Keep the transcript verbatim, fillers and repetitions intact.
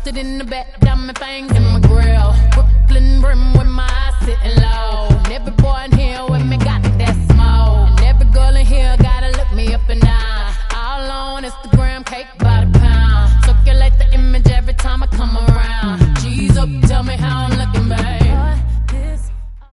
Posted in the back, diamond fangs in my grill. Brooklyn brim with my eyes sitting low. And every boy in here with me got that smoke. And every girl in here gotta look me up and down. All on Instagram, cake by the pound. Circulate the image every time I come around. G's up, tell me how I'm looking, babe.